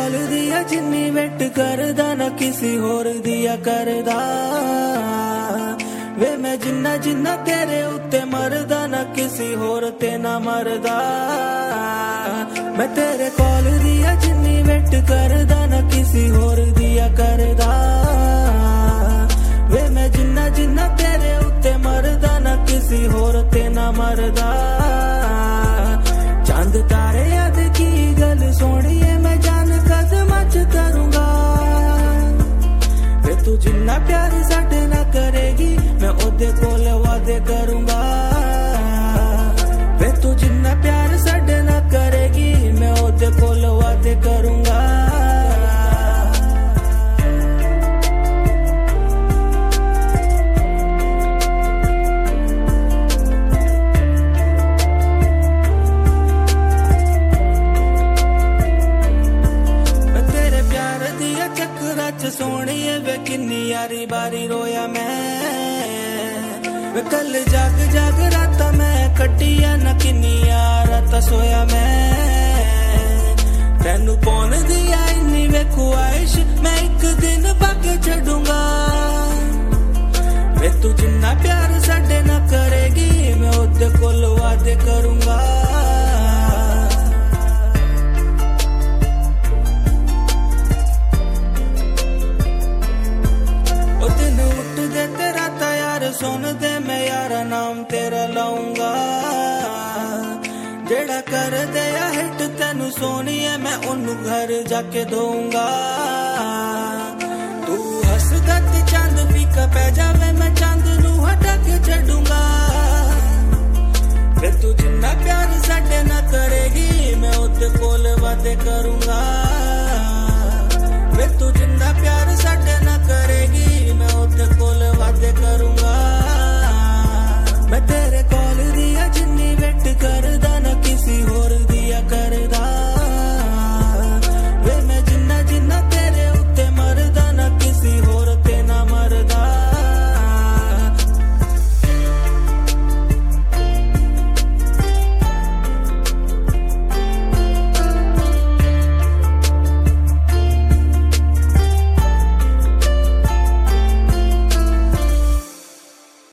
call दिया जिन्नी wait करदा ना किसी होर दिया करदा वे मैं जिन्ना जिन्ना तेरे उत्ते मरदा ना किसी होर ते ना मरदा मैं तेरे कॉल दिया जिन्नी वेट करदा ना किसी होर दिया करदा वे मैं जिन्ना जिन्ना तेरे उत्ते मरदा ना किसी होर ते ना मरदा चांद तारे याद की गल सोनिए मैं जान कदमां च करूंगा वे तू जिन्ना प्यार साडे ना करेगी मैं ओदे कोल वादे करूंगा वे तू जिन्ना प्यार साडे ना करेगी मैं ओदे कोल वादे करूंगा सोनिए वे किन्नी यारी बारी रोया मैं वे कल जाग जाग रात मैं कटिया न किन्नी रात सोया मैं तेनू कौन दिया इन्नी वे ख्वाहिश मैं एक दिन बाकी छड़ूंगा वे तू जिन्ना प्यार साडे ना करेगी मैं ओदे कोल वादे करूंगा सुन दे मैं यारा नाम तेरा लाऊंगा जेड़ा कर दे या हिट तेनू सोनिए मैं ओनू घर जाके दूंगा तू हंसदा ते चांद फीका पै जावे मैं चांद नू हटा के छड़ूंगा वे तू जिन्ना प्यार साडे ना करेगी मैं ओदे कोल वादे करूंगा वे तू जिन्ना प्यार